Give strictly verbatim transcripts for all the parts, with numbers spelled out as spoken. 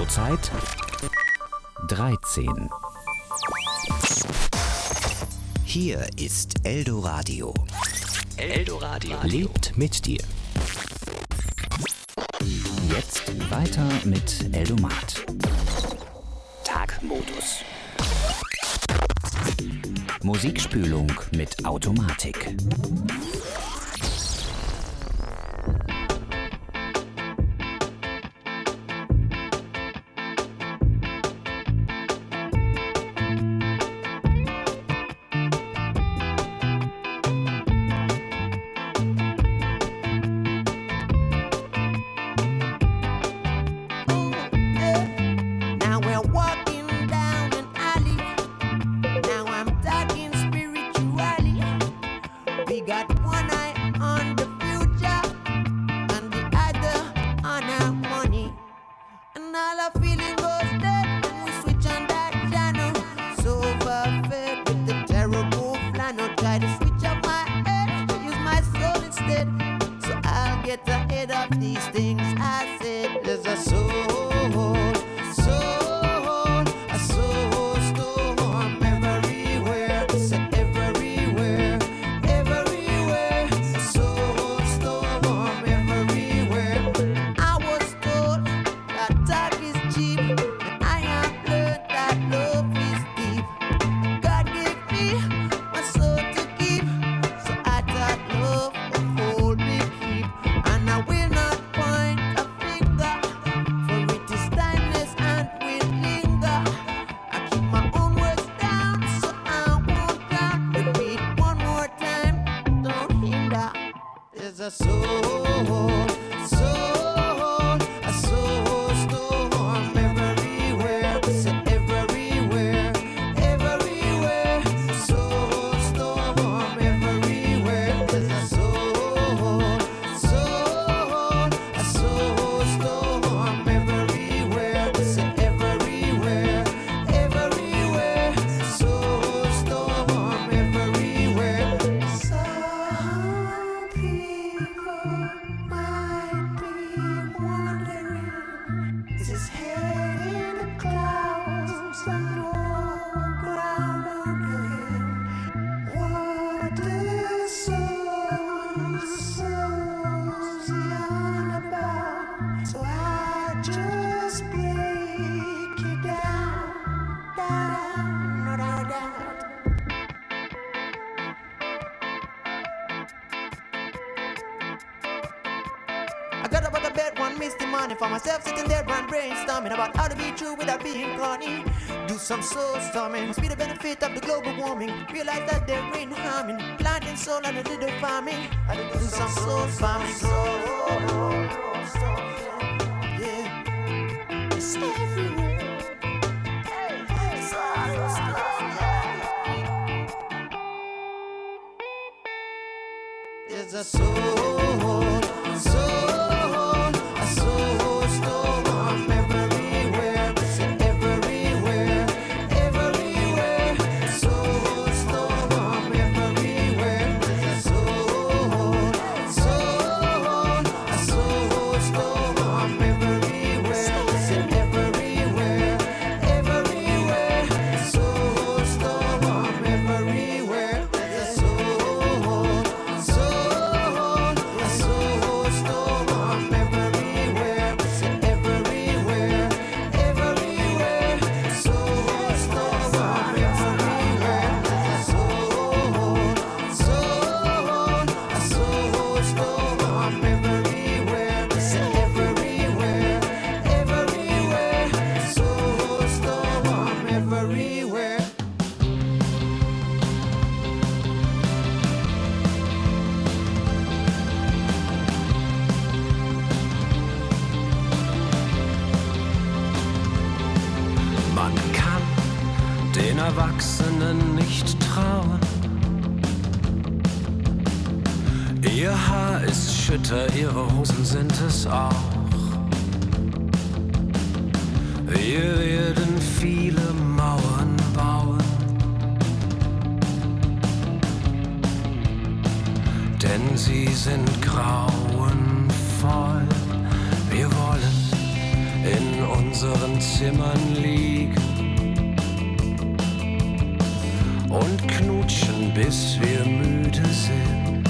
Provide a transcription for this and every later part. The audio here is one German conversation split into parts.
Uhrzeit dreizehn. Hier ist Eldoradio. Eldoradio lebt mit dir. Jetzt weiter mit Eldomat. Tagmodus. Musikspülung mit Automatik. Some soul storming must be the benefit of the global warming. Realize that there ain't harming. Planting soul and a little farming. I do some soul farming. Yeah, it's everywhere. There's a soul, soul, a soul storm everywhere. Everywhere. Erwachsenen nicht trauen. Ihr Haar ist schütter, ihre Hosen sind es auch. Wir werden viele Mauern bauen, denn sie sind grauenvoll. Wir wollen in unseren Zimmern liegen und knutschen, bis wir müde sind.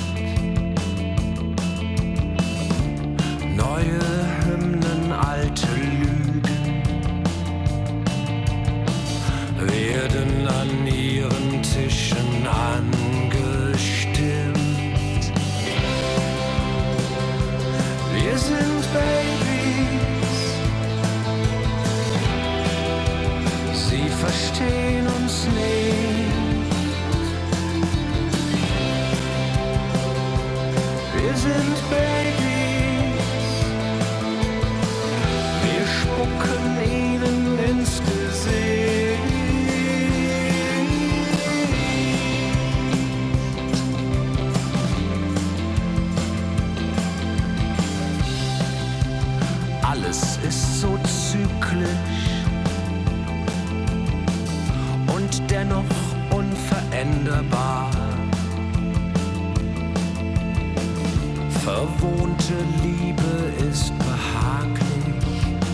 Neue Hymnen, alte Lügen werden an ihren Tischen angestimmt. Wir sind Babys, sie verstehen uns nicht. Wir sind Babys, wir spucken ihnen ins Gesicht. Alles ist so zyklisch und dennoch unveränderbar. Verwohnte Liebe ist behaglich,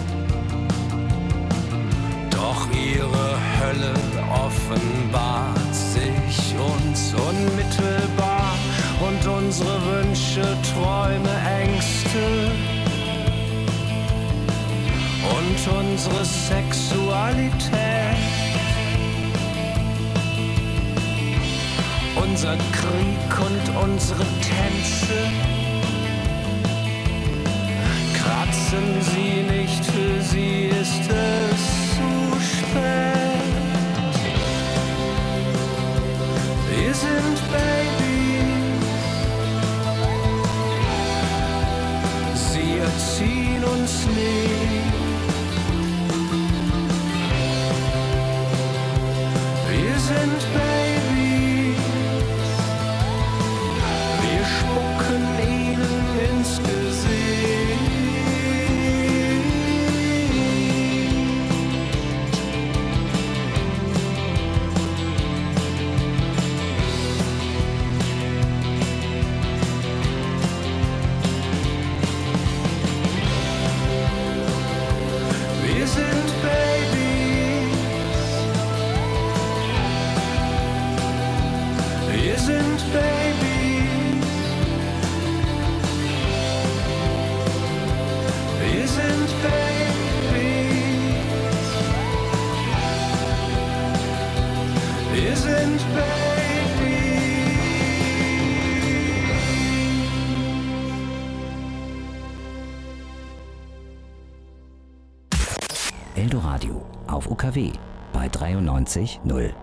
doch ihre Hölle offenbart sich uns unmittelbar und unsere Wünsche, Träume, Ängste und unsere Sexualität, unser Krieg und unsere Tänze, kratzen sie nicht, für sie ist es zu spät. Wir sind Babys, sie erziehen uns nicht. Wir sind Babys, wir spucken ihnen ins Gesicht. Wir sind Babys, wir sind Babys, wir sind Babys, wir sind Babys. Eldoradio auf U K W bei dreiundneunzig Komma null.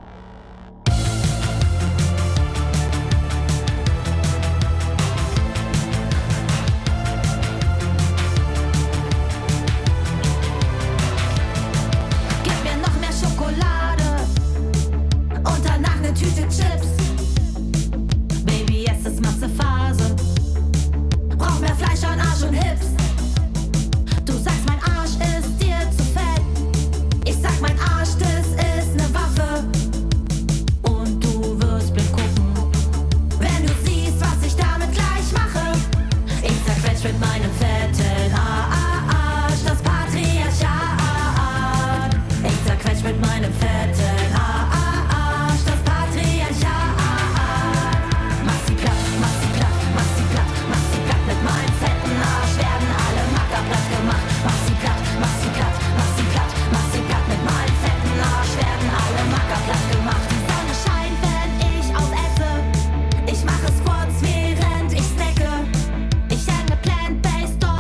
Gib mir noch mehr Schokolade und danach ne Tüte Chips. Baby, es ist Massephase. Brauch mehr Fleisch an Arsch und Hips. Du sagst, mein Arsch ist dir zu fett. Ich sag, mein Arsch, das ist ne Waffe. Und du wirst blind gucken, wenn du siehst, was ich damit gleich mache. Ich zerquetsch mit meinem fetten Arsch das Patriarchat. Ich zerquetsch mit meinem fetten Arsch das Patriarchat. Mach sie platt, mach sie platt, mach sie platt, mach sie platt. Mit meinem fetten Arsch werden alle Macker platt gemacht. Mach sie platt, mach sie platt, mach sie platt, mach sie platt. Mit meinem fetten Arsch werden alle Macker platt gemacht. Die Sonne scheint, wenn ich aufesse. Ich mache Squats, während ich snacke. Ich hänge plant-based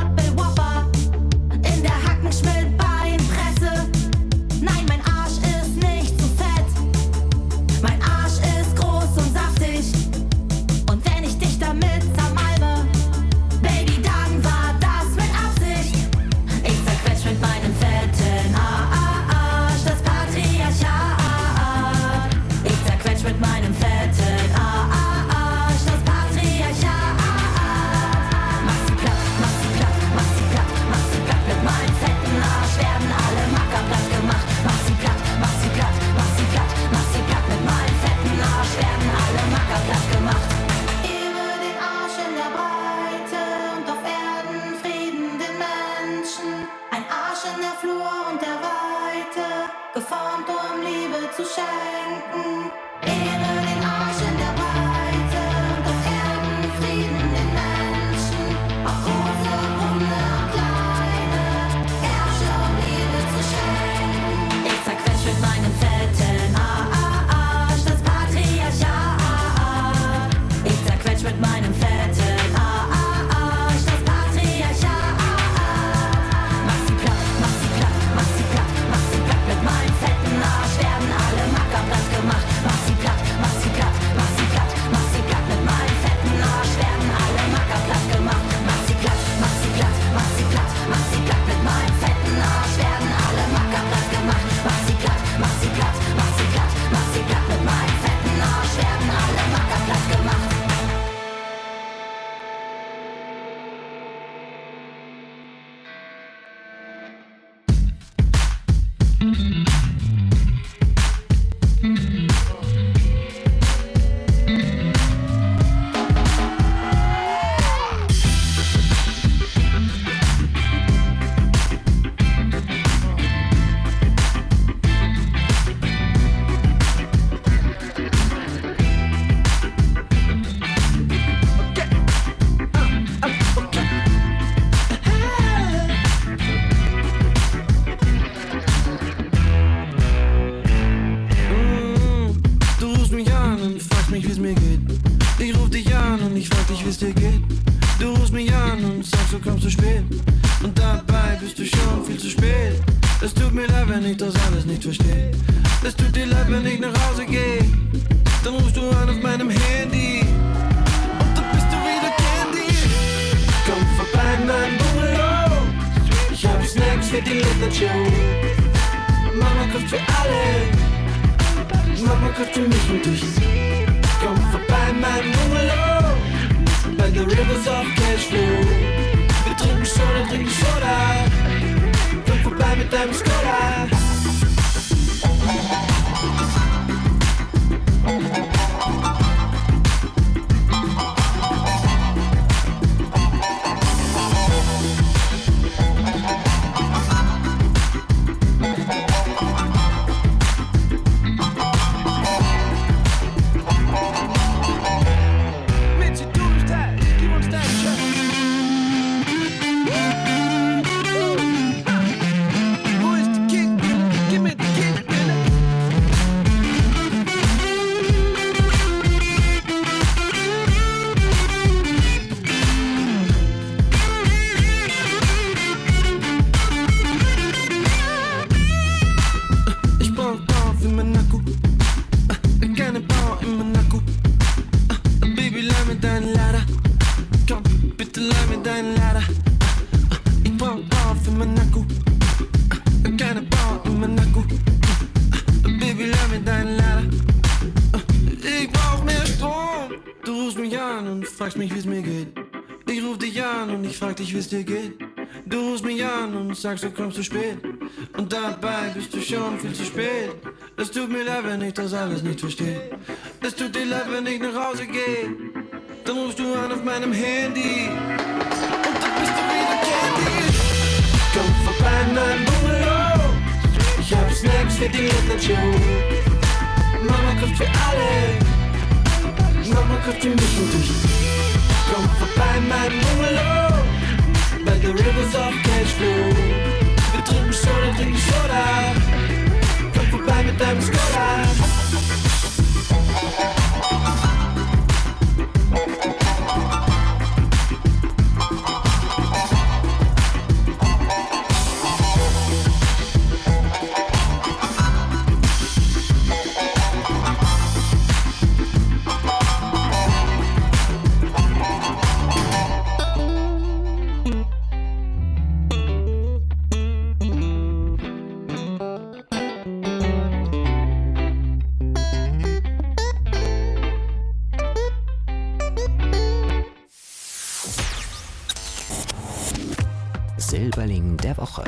Sagst, du kommst zu spät und dabei bist du schon viel zu spät. Es tut mir leid, wenn ich das alles nicht verstehe. Es tut dir leid, wenn ich nach Hause gehe. Dann rufst du an auf meinem Handy und dann bist du wieder Candy. Komm vorbei in meinem Bungalow, ich hab Snacks für die Late-Night-Show. Mama kocht für alle, Mama kocht für mich und dich. Komm vorbei in meinem Bungalow, by the rivers of Cashflow. Wir trinken Soda, trinken Soda. Komm vorbei mit deinem Skoda. Silberling der Woche.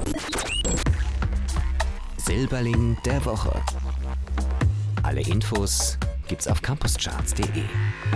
Silberling der Woche. Alle Infos gibt's auf campuscharts punkt de.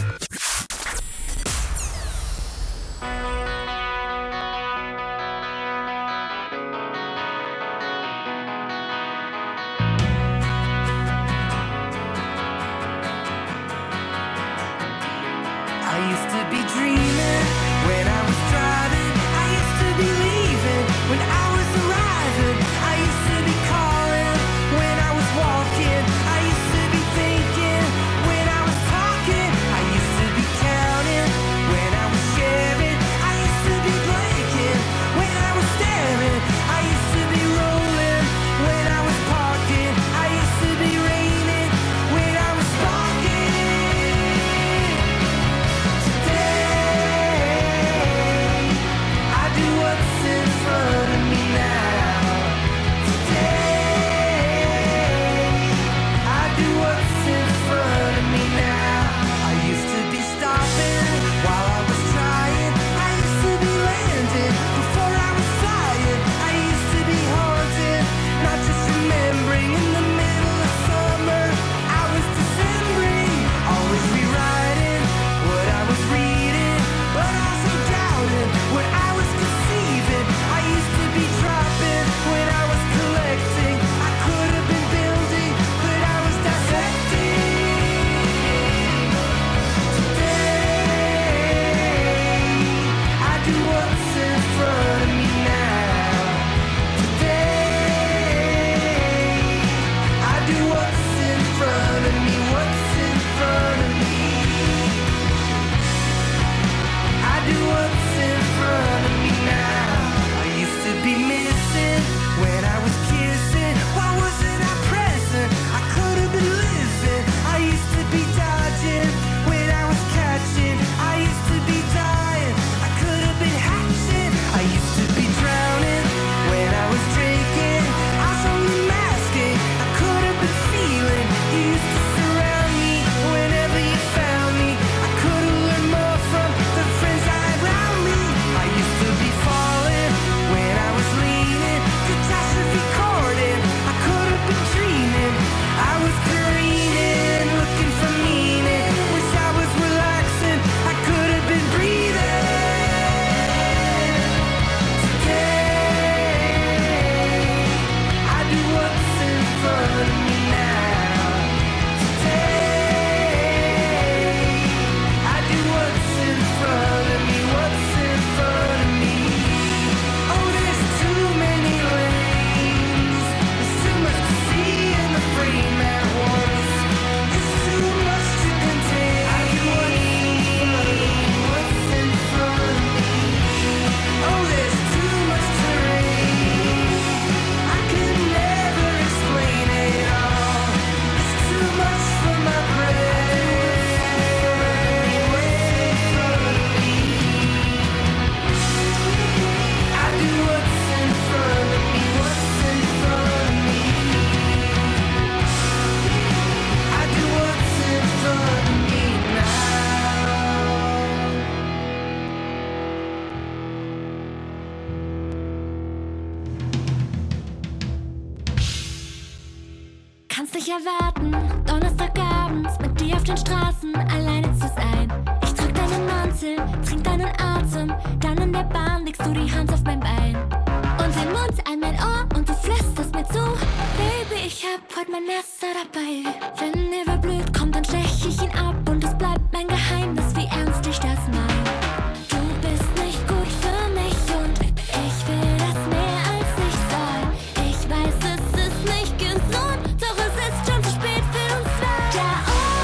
Kannst nicht erwarten, Donnerstagabends mit dir auf den Straßen alleine zu sein. Ich trag deinen Mantel, trink deinen Atem, dann in der Bahn legst du die Hand auf mein Bein. Und den Mund an mein Ohr und du flüsterst mir zu. Baby, ich hab heute mein Messer dabei. Wenn mir wer blöd kommt, dann stech ich ihn ab. Und es bleibt mein Geheimnis, wie ernst ich das mein. Du bist nicht gut für mich und ich will das mehr als ich soll. Ich weiß, es ist nicht gesund, doch es ist schon zu spät für uns zwei. Da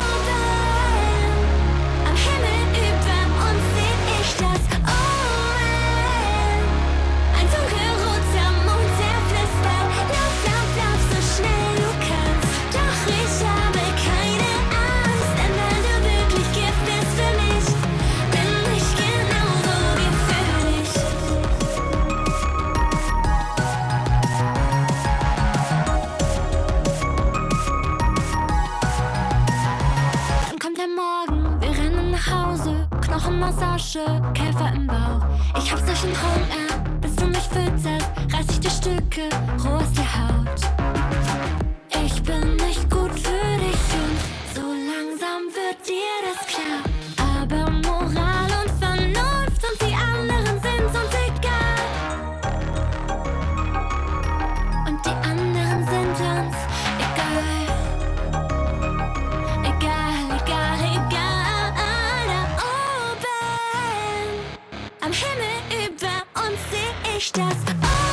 oben, am Himmel über uns seh ich das Omen. Ein dunkelroter Mond, der flüstert, lauf, lauf, lauf, so schnell du kannst. Doch ich habe keine Angst, denn wenn du wirklich Gift bist für mich, bin ich genauso gefährlich. Dann kommt der Morgen, wir rennen nach Hause, Knochenmassage, Käfer im Bauch. Ich hab solchen Hunger, bis du mich fütterst, reiß ich dir Stück dicke, roh ist die Haut. Ich bin nicht gut für dich und so langsam wird dir das klar. Aber Moral und Vernunft und die anderen sind uns egal. Und die anderen sind uns egal. Egal, egal, egal. Da oben am Himmel über uns seh ich das Omen.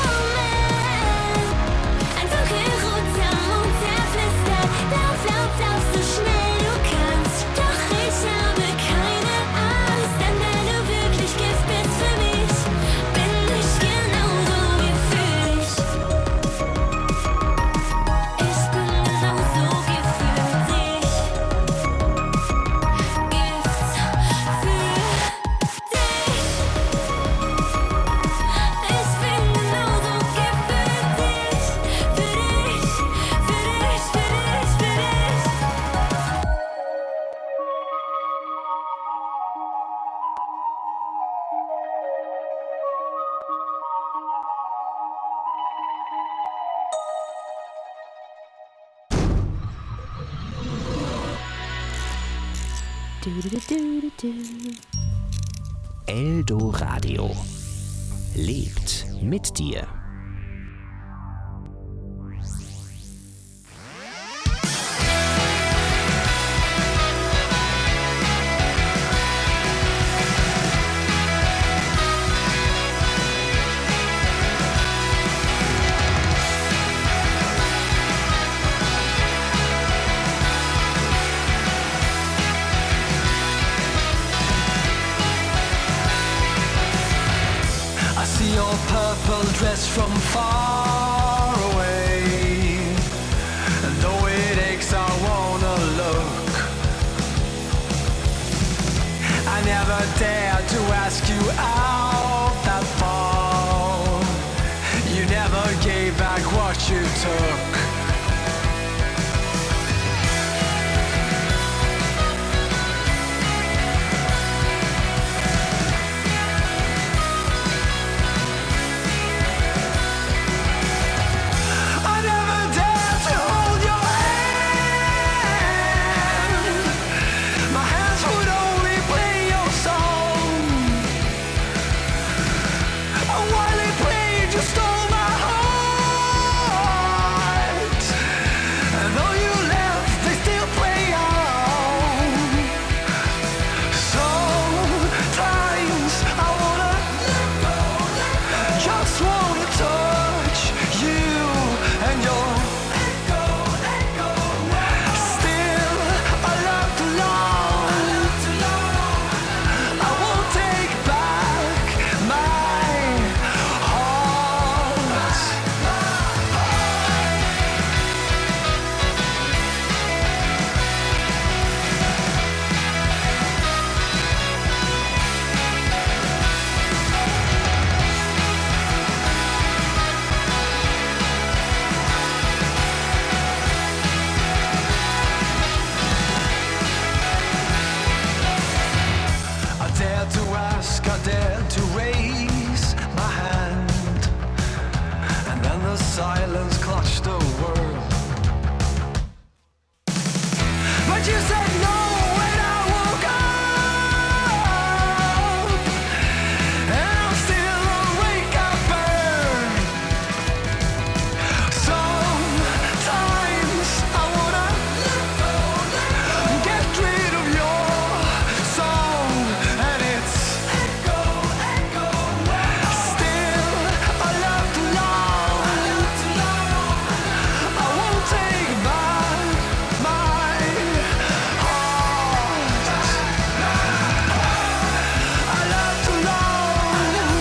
Ein dunkelroter Mond zerflüstert. Lauf, lauf, lauf so schnell du kannst. Doch ich habe keine Angst, denn wenn du wirklich Gift bist für mich, bin ich genauso wie für dich. Ich bin genauso Gift für dich. Gift für dich. Ich bin genauso Gift für dich. Für dich, für dich, für dich, für dich. Eldoradio lebt mit dir. I see your purple dress from far away, and though it aches, I wanna look. I never dared to ask you out that far. You never gave back what you took. I never dared to hold your hand. My hands would only play your song. And while it played, you stole my heart. And though you left, they still play on. Sometimes I wanna let go, let go. Just wanna touch you and your let go, let go. Still, I love too long. I won't take back my heart. I dare to ask, I dare to raise my hand, and then the silence clutched the world. But you said no when I woke up, and I'm still awake, I burn. Sometimes I wanna let go, let go. Get rid of your song, and it's echo, echo. Still, I love too long. I won't take back my heart. I love too long.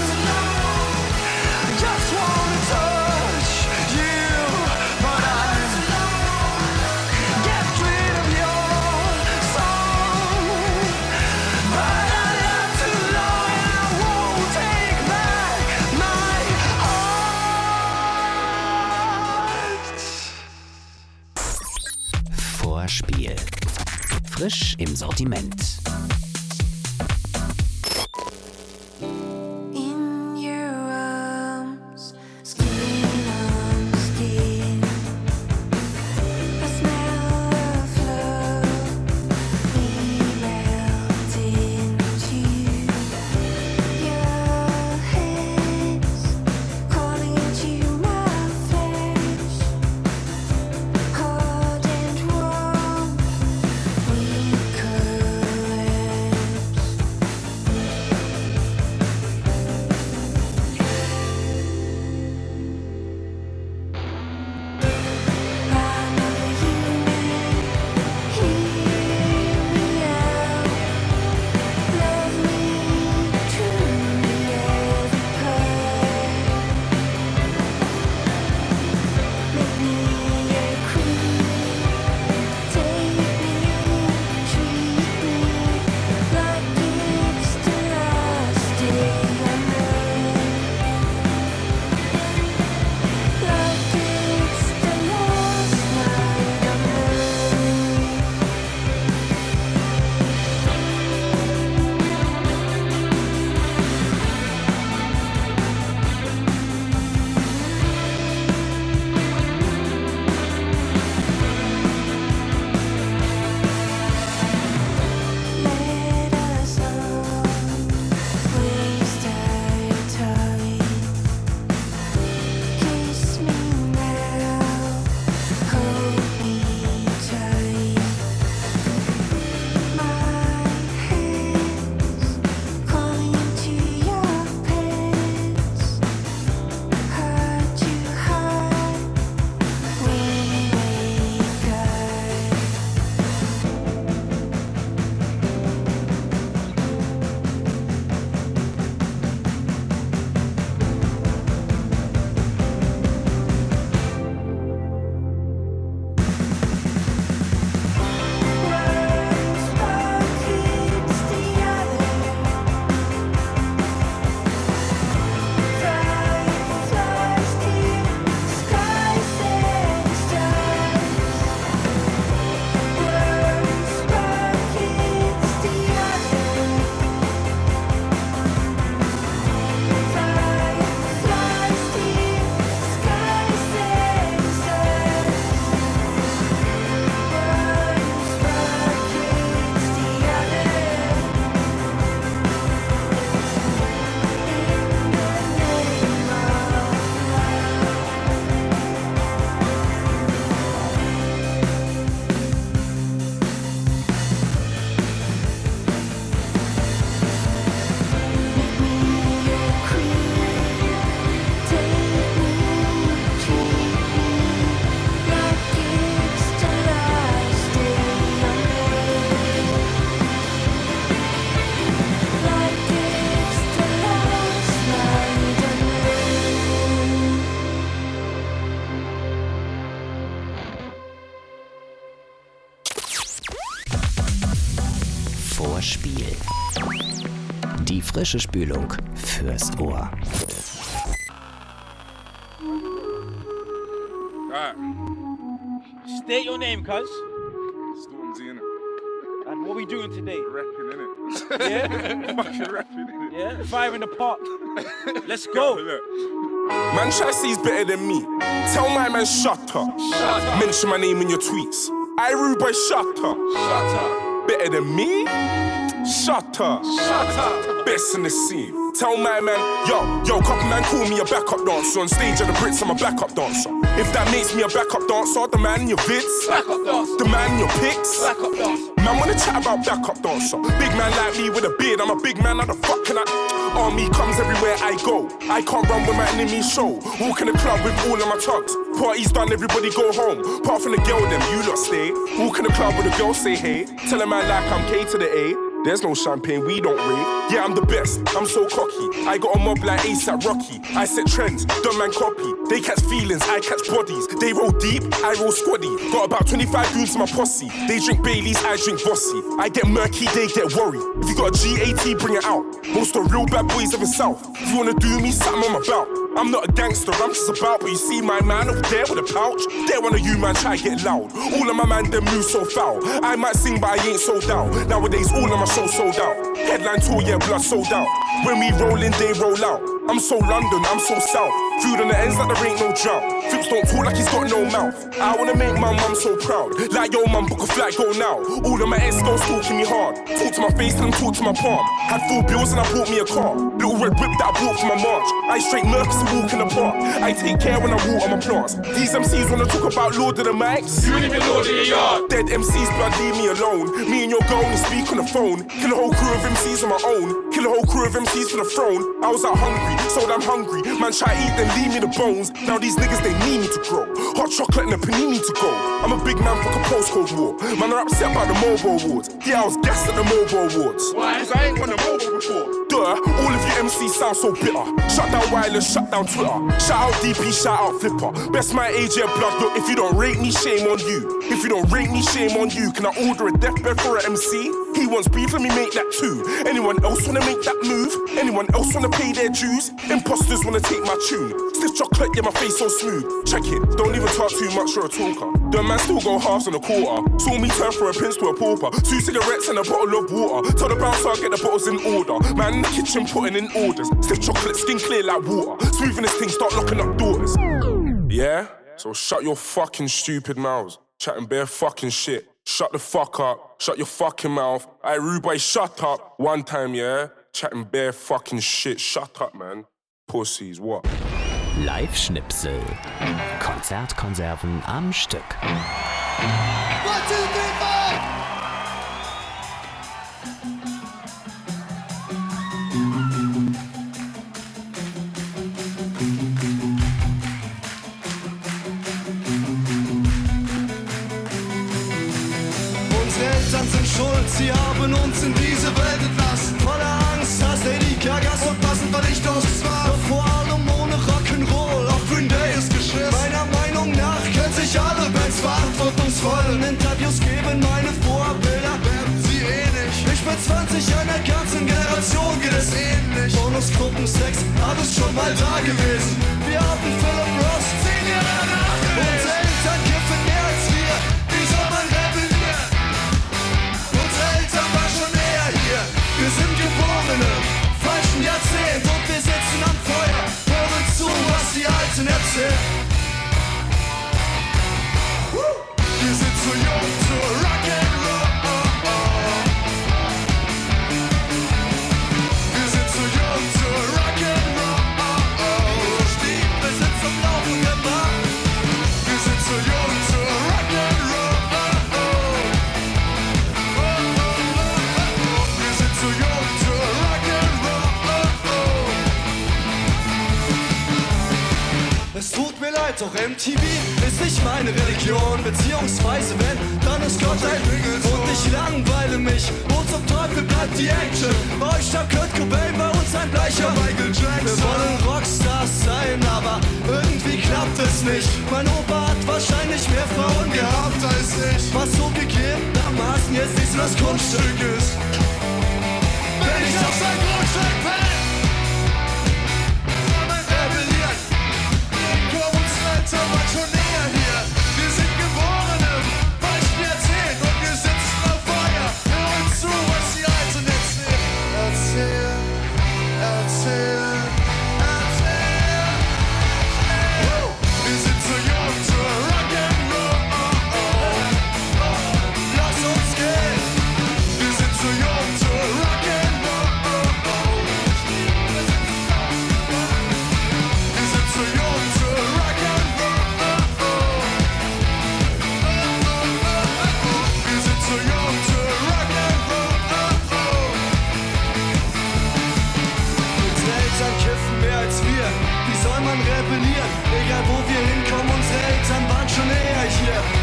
Just wanna touch you, but I get rid of your song. But I love too long, and I won't take back my heart. Vorspiel. Frisch im Sortiment. In your arms, skin on Frische Spülung fürs Ohr. Alright. State your name, cuz. Stormzy, innit? And what we doing today? Rapping, innit? Yeah? Fucking rapping, innit? Yeah? Fire in the pot. Let's go. Man, try say he's better than me. Tell my man, shut up. Shut up. Mention my name in your tweets. I rude boy, shut up. Shut up. Better than me? Shut up. Shut up. Best in the scene. Tell my man, yo, yo, couple man call me a backup dancer. On stage at the Brits, I'm a backup dancer. If that makes me a backup dancer, the man in your vids, Backup dancer. the man in your pics, Backup dancer. man wanna chat about backup dancer. Big man like me with a beard, I'm a big man, how the fuck can I? Army comes everywhere I go. I can't run with my enemies show. Walk in the club with all of my tugs. Party's done, everybody go home. Apart from the girl, them you lot stay. Walk in the club with a girl, say hey. Tell a man like I'm K to the A. There's no champagne, we don't rave. Yeah, I'm the best, I'm so cocky. I got a mob like ASAP Rocky. I set trends, dumb man copy. They catch feelings, I catch bodies. They roll deep, I roll squaddy. Got about twenty-five goons in my posse. They drink Baileys, I drink Bossy. I get murky, they get worried. If you got a G A T, bring it out. Most of the real bad boys of the South. If you wanna do me, something I'm about. I'm not a gangster, I'm just about. But you see my man over there with a pouch. There one of you man try get loud. All of my man them move so foul. I might sing but I ain't sold out. Nowadays all of my show sold out. Headline tour, yeah, blood sold out. When we roll in, they roll out. I'm so London, I'm so south. Food on the ends like there ain't no drought. Fips don't talk like he's got no mouth. I wanna make my mum so proud. Like yo mum, book a flight, go now. All of my ex-girls talking me hard. Talk to my face and talk to my palm. Had full bills and I bought me a car. Little red whip that I bought for my march. I straight Mercs and walk in the park. I take care when I water my plants. These M Cs wanna talk about Lord of the Mics. You ain't even Lord of your yard. Dead M Cs, blood, leave me alone. Me and your girl only speak on the phone. Kill a whole crew of M Cs on my own. Kill a whole crew of M Cs for the throne. I was out hungry, so I'm hungry. Man try eat, then leave me the bones. Now these niggas, they need me to grow. Hot chocolate and a panini to go. I'm a big man, fuck a postcode war. Man are upset about the Mobo Awards. Yeah, I was gassed at the Mobo Awards. Why? Cause I ain't won a Mobo before. Duh, all of you M Cs sound so bitter. Shut down wireless, shut down Twitter. Shout out D P, shout out Flipper. Best my age, yeah, blood. Look, if you don't rate me, shame on you. If you don't rate me, shame on you. Can I order a deathbed for an M C? He wants beef, let me make that too. Anyone else wanna make that move? Anyone else wanna pay their dues? Imposters wanna take my tune. Stiff chocolate, yeah, my face so smooth. Check it, don't even talk too much, you're a talker. The man still go halves and a quarter. Saw me turn from a prince to a pauper. Two cigarettes and a bottle of water. Tell the bouncer I'll get the bottles in order. Man in the kitchen putting in orders. Stiff chocolate, skin clear like water. Smoothing this thing, start locking up doors. Yeah? So shut your fucking stupid mouths. Chatting bare fucking shit. Shut the fuck up. Shut your fucking mouth. I rude boy, shut up. One time, yeah? Chatting bare fucking shit. Shut up, man. Pussies, what? Live-Schnipsel. Konzertkonserven am Stück. One, two, three, four! Unsere Eltern sind schuld, sie haben uns in diese Welt entlassen. Voller Angst, Hass, Lady Gagas und Massenvernichtungswaffen. Doch vor allem ohne Rock'n'Roll, auch Green Day ist geschissen. Meiner Meinung nach können sich alle Bands verantwortungsvollen Interviews geben, meine Vorbilder werden sie eh nicht. Ich bin zwanzig, einer ganzen Generation geht es ähnlich. Bonusgruppen, Sex, alles schon mal da gewesen. Wir hatten Philip Ross, zehn Jahre nach gewesen. Unsere Eltern kiffen mehr als wir, wie soll man rebellieren? Unsere Eltern waren schon eher hier, wir sind geboren im falschen Jahrzehnt und wir sitzen am Feuer, hören zu, was die Alten erzählen. Wir sind zu jung zu Rock'n'Roll. Wir sind zu jung zu Rock'n'Roll. Stiefel sind zum Laufen gemacht. Wir sind zu jung zu Rock'n'Roll. Wir sind zu jung zu Rock'n'Roll. Es tut mir leid, doch M T V ist nicht meine Religion. Beziehungsweise wenn, dann ist Gott ein und ich langweile mich. Wo zum Teufel bleibt die Action? Bei euch stand Kurt Cobain, bei uns ein bleicher Michael Jackson. Wir wollen Rockstars sein, aber irgendwie klappt es nicht. Mein Opa hat wahrscheinlich mehr Frauen gehabt als ich. Was so gegebenermaßen jetzt nicht so das Kunststück ist. Wenn ich auf sein Grundstück bin.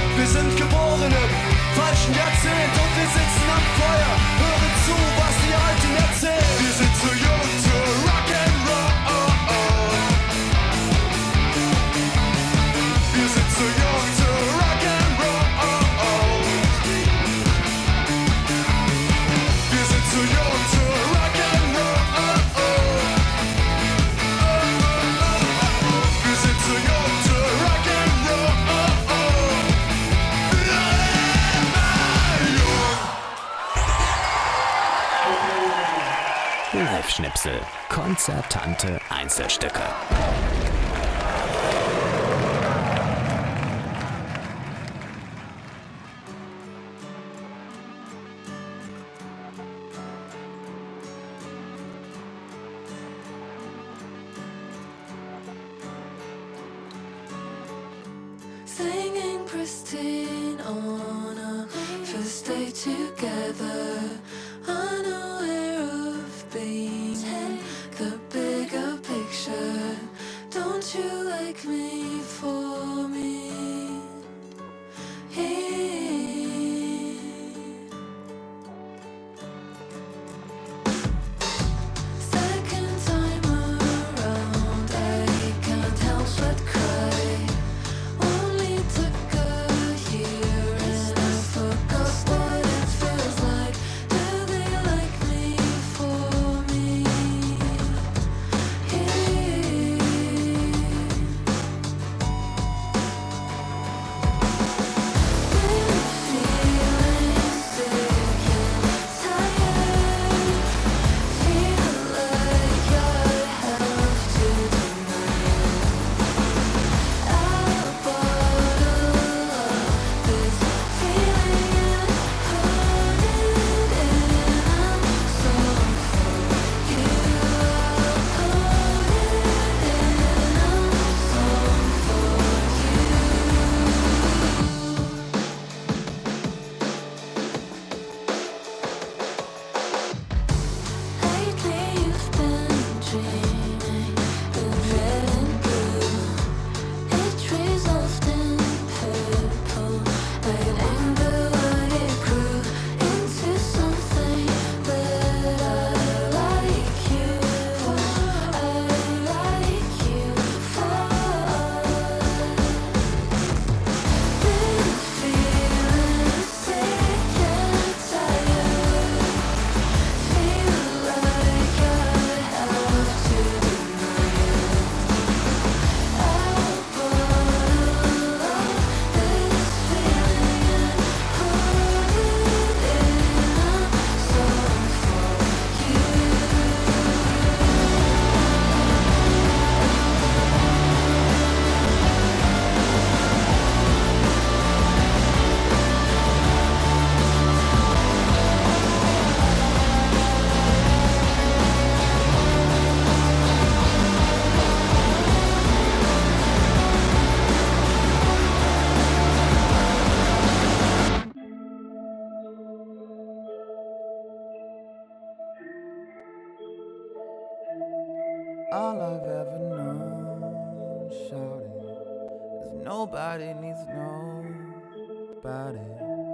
Wir sind geboren im falschen Jahrzehnt und wir sitzen am Feuer. Hören zu, was die Alten erzählen. Wir sind zu jung zu Rock'n'Roll. Wir sind zu jung zu Rock'n'Roll. Wir sind zu jung zu Rock'n'Roll. Wir sind zu jung zu Rock'n'Roll. Live-Schnipsel. Konzertante Einzelstücke. Singing pristine on a first day together, unaware of being the bigger picture. Don't you like me for me? Second time around, I can't help but cry. Only took a year and I forgot what it feels like. Do they like me for me? All I've ever known, shouting, is nobody needs to know about it.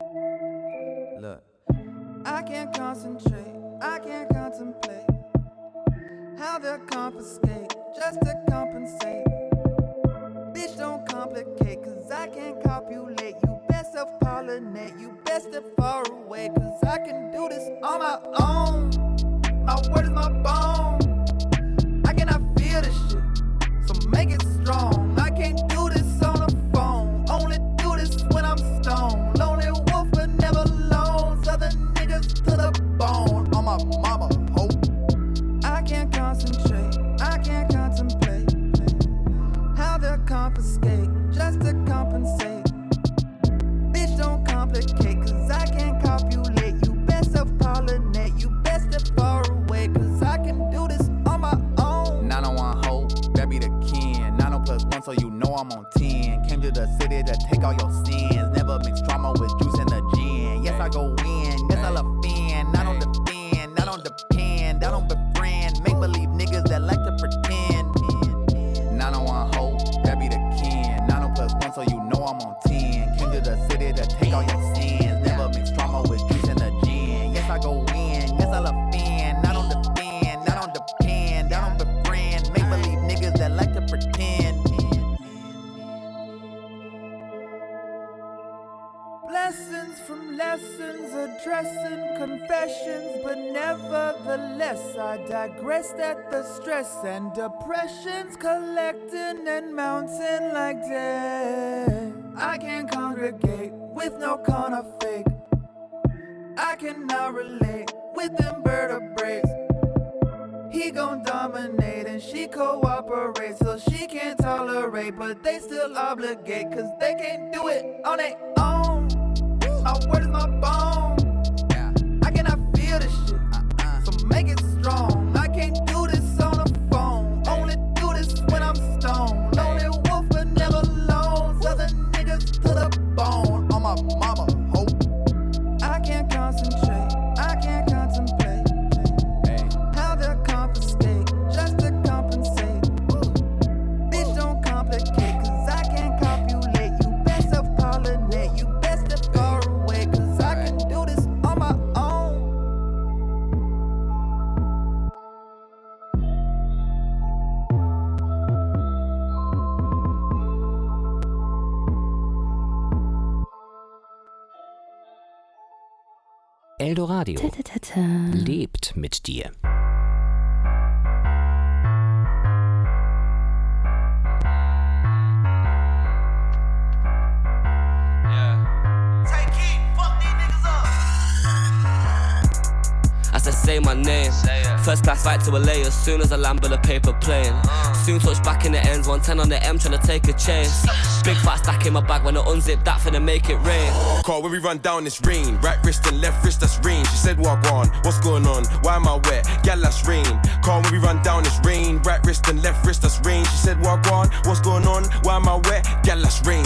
Look, I can't concentrate, I can't contemplate how they'll confiscate just to compensate. Bitch, don't complicate, cause I can't copulate. You best self-pollinate, you best step far away, cause I can do this on my own. My word is my bone. I cannot feel this shit, so make it strong. I can't do this on the phone, only do this when I'm stoned. Lonely wolf but never alone, southern niggas to the bone. On my mama, hope. I can't concentrate, I can't contemplate how they'll confiscate just to compensate. Bitch, don't complicate, cause I can't copulate. You best self-pollinate, you best step far away, cause I can do this on my own. nine oh one hope, that be the kin. nine oh plus one, so you know I'm on ten. Came to the city to take all your sins. Never mix drama with juice and the gin. Yes, I go in, yes, I offend. Not on defend, not on depend. I don't befriend, make believe niggas that like to pretend. nine oh one hope, that be the kin. nine oh plus one, so you know I'm on ten. Came to the city from lessons, addressing confessions, but nevertheless I digressed at the stress and depressions collecting and mounting like death. I can't congregate with no kind of fake. I cannot relate with invertebrates. He gon' dominate and she cooperate, so she can't tolerate, but they still obligate, cause they can't do it on their own. My word is my bone. I cannot feel this shit, so make it strong. I can't do this on the phone, only do this when I'm stoned. Lonely wolf but never alone, southern niggas to the bone. On my mama, hope. I can't concentrate, I can't contemplate how they'll confiscate just to compensate. Bitch, don't complicate, cause I can't copulate. You best self-pollinate, you best step far away, cause I can do this on my own. Eldoradio lebt mit dir. As I say my name, first class flight to L A as soon as I land with a paper plane. Soon touch back in the ends, one ten on the M tryna take a chase. Big fat stack in my bag when I unzip that finna make it rain. Call when we run down it's rain. Right wrist and left wrist that's rain. She said what on, what's going on, why am I wet? Gal that's rain. Call when we run down it's rain. Right wrist and left wrist that's rain. She said what on, what's going on, why am I wet? Gal that's rain.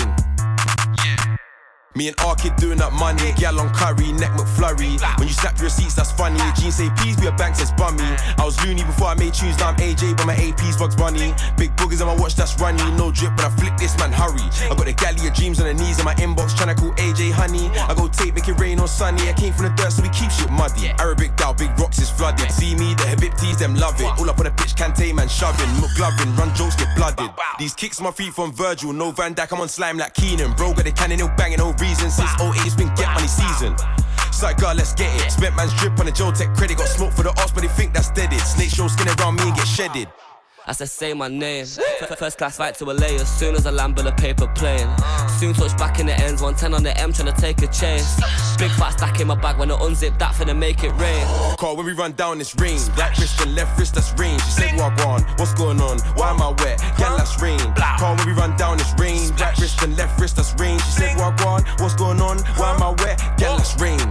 Me and R Kid doing up money, gal on curry, neck McFlurry. When you snap your receipts, that's funny. Jeans say please be a bank says bummy. I was loony before I made tunes, now I'm A J, but my A P's Bugs Bunny. Big boogers on my watch, that's runny. No drip, but I flick this man, hurry. I got the galley of dreams on the knees in my inbox, tryna call A J honey. I go tape, make it rain on sunny. I came from the dirt, so we keep shit muddy. Arabic down, big rocks is flooded. See me, the Habibtis, them love it. All up on the pitch, Kante man shoving, McGlovin, run jokes get blooded. These kicks on my feet from Virgil, no Van Dijk, I'm on slime like Keenan. Bro got the cannon, no banging, no reason. Since oh eight it's been get money season. It's like, girl, let's get it. Spent man's drip on the Joe Tech credit. Got smoke for the ops, but they think that's deaded. Snake show skin around me and get shedded. As I say my name, F- first class flight to L A as soon as I land with a paper plane. Soon touch back in the ends, one ten on the M tryna take a chase. Big fat stack in my bag when I unzip that finna make it rain. Call when we run down it's rain. Right wrist and left wrist that's rain. She said what on, what's going on, why am I wet? Gal that's rain. Call when we run down it's rain. Right wrist and left wrist that's rain. She said what on, what's going on, why am I wet? Gal that's rain.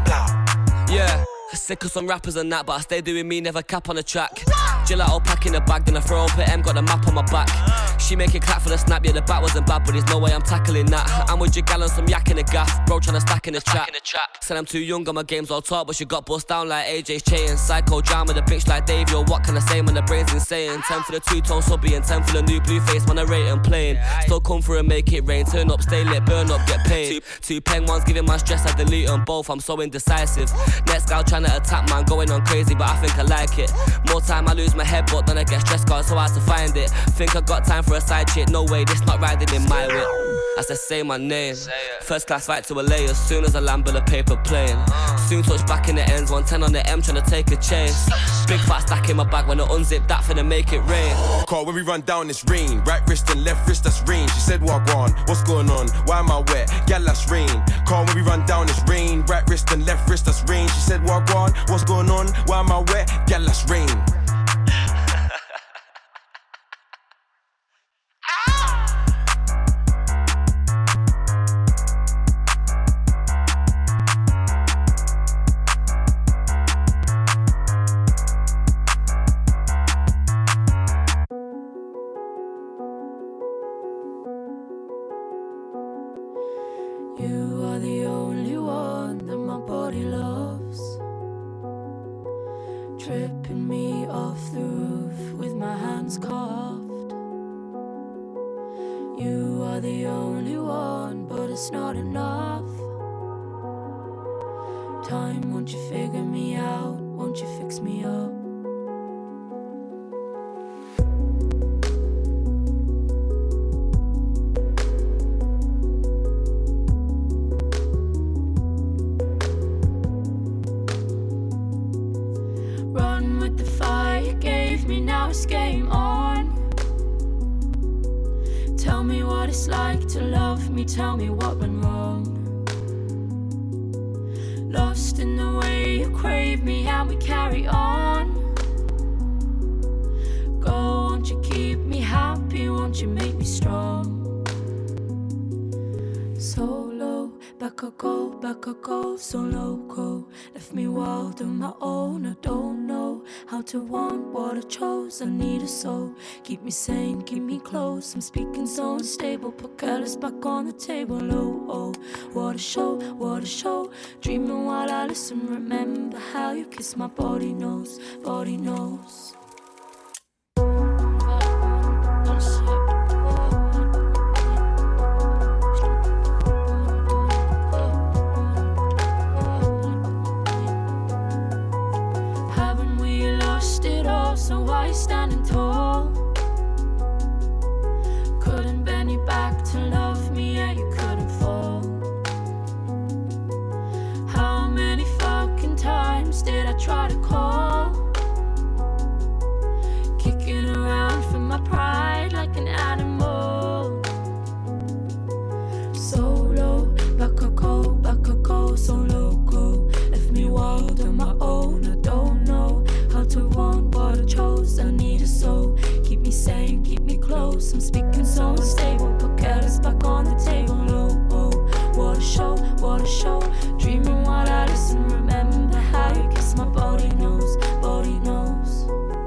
Yeah. Sick of some rappers and that, but I stay doing me, never cap on the track. Gelato pack in the bag, then I throw up at M, got the map on my back. She make it clap for the snap, yeah the bat wasn't bad, but there's no way I'm tackling that. I'm with your gal and some yak in the gaff, bro tryna stack in the trap. Said I'm too young and my game's all talk, but she got bust down like A J's chain. Psycho drama, the bitch like Dave, yo what can I say when the brain's insane? Ten for the two-tone subby and ten for the new blue face, man I rate and plain. Still come through and make it rain, turn up, stay lit, burn up, get paid. Two, two pen ones giving my stress, I delete them both, I'm so indecisive. Next gal tryna attack man, going on crazy, but I think I like it. More time I lose my head, but then I get stressed, cause it's so hard to find it. Think I got time for a side chick, no way, this not riding in my whip. As I say my name, first class flight to L A as soon as I land with a paper plane. Soon touch back in the ends, one ten on the M tryna take a chase. Big fat stack in my bag when I unzip that finna make it rain. Call when we run down it's rain. Right wrist and left wrist that's rain. She said what on, what's going on, why am I wet? Gal that's rain. Call when we run down it's rain. Right wrist and left wrist that's rain. She said what on, what's going on, why am I wet? Gal that's rain. You are the only one that my body loves. Tripping me off the roof with my hands cuffed. You are the only one, but it's not enough. Time, won't you figure me out? Won't you fix me up? now it's game on. Tell me what it's like to love me, tell me what went wrong. Lost in the way you crave me and we carry on. Go, won't you keep me happy, won't you make me strong? Solo, back I go, back I go, so loco. Left me wild on my own, I don't know how to want what I chose. I need a soul, keep me sane, keep me close. I'm speaking so unstable, put careless back on the table. Oh, oh, what a show, what a show. Dreaming while I listen, remember how you kiss my body knows, body knows. So why you standing tall? Couldn't bend you back to love me, yeah, you couldn't fall. How many fucking times did I try to call? Kicking around for my pride like an animal. Solo, back I go, back I go, so loco. Left me wild on my own, I don't know how to want what I chose. I need a soul, keep me sane, keep me close. I'm speaking so unstable, put careless back on the table. Oh, oh, what a show, what a show. Dreaming while I listen, remember how you kiss my body knows, body knows.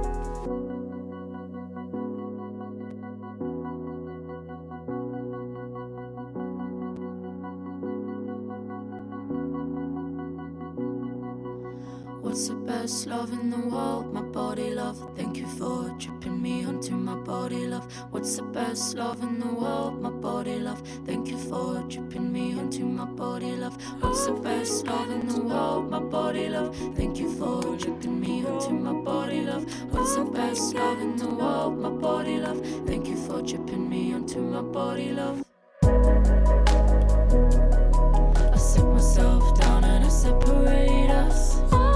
What's the best love in the world? My body love. Thank you for tripping me onto my body love. What's the best love in the world? My body love. Thank you for tripping me onto my body love. What's the best love in the world? My body love. Thank you for tripping me onto my body love. What's the best love in the world? My body love. Thank you for tripping me onto my body love. I sit myself down and I separate us.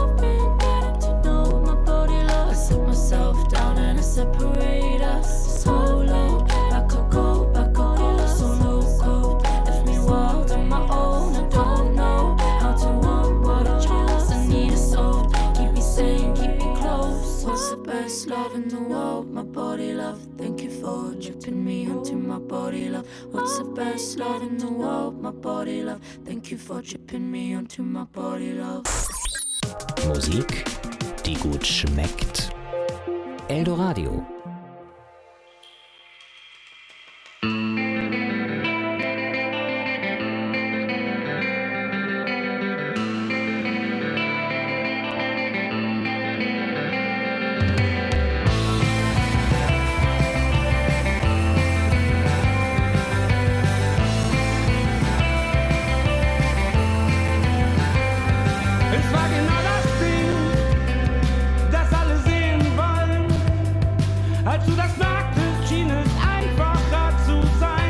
Myself down and I separate us. Solo, back I go, back I go, so loco. Left me wild on my own, I don't know how to want what I chose. I need a soul, keep me sane, keep me close. What's the best love in the world? My body love. Thank you for dripping me onto my body love. What's the best love in the world? My body love. Thank you for dripping me onto my body love. Musik, die gut schmeckt. Eldoradio. Als du das sagtest, schien es einfacher zu sein.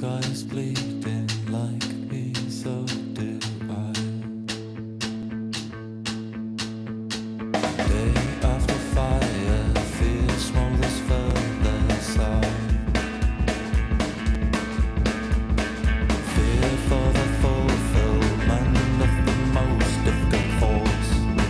sky is bleeding like me, so do I. Day after fire, fear smolders further side. Fear for the fulfillment of the most difficult force.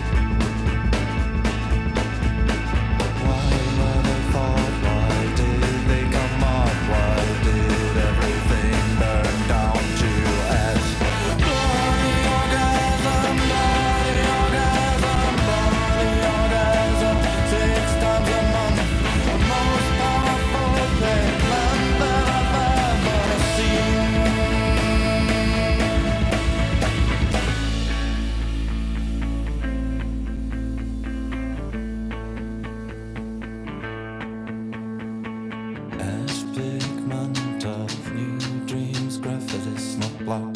Why were they fought? Why did they come up? Why did everything burn down to ash? Body orgasm, body orgasm, body orgasm, six times a month. The most powerful pigment that I've ever seen. Ash pigment of new dreams, graphite is not black.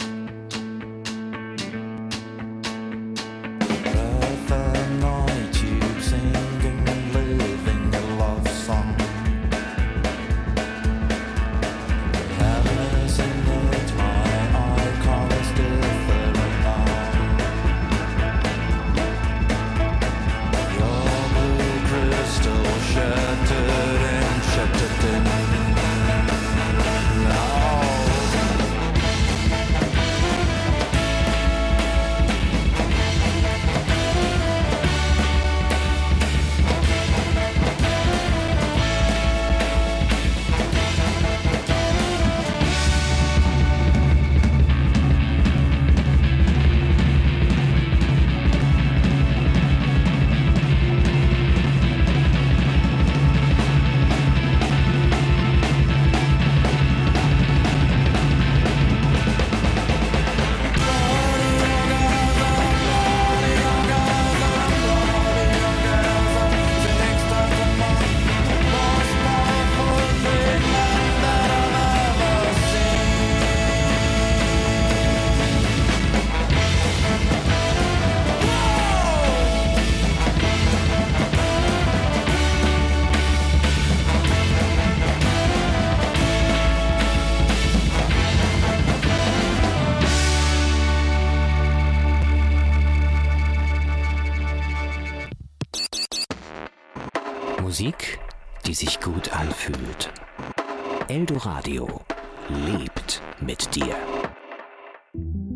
Graphite tube singing and living a love song. Happiness in it, my icon is different now. Your blue crystal shattered and shattered in now. Musik, die sich gut anfühlt. Eldoradio lebt mit dir.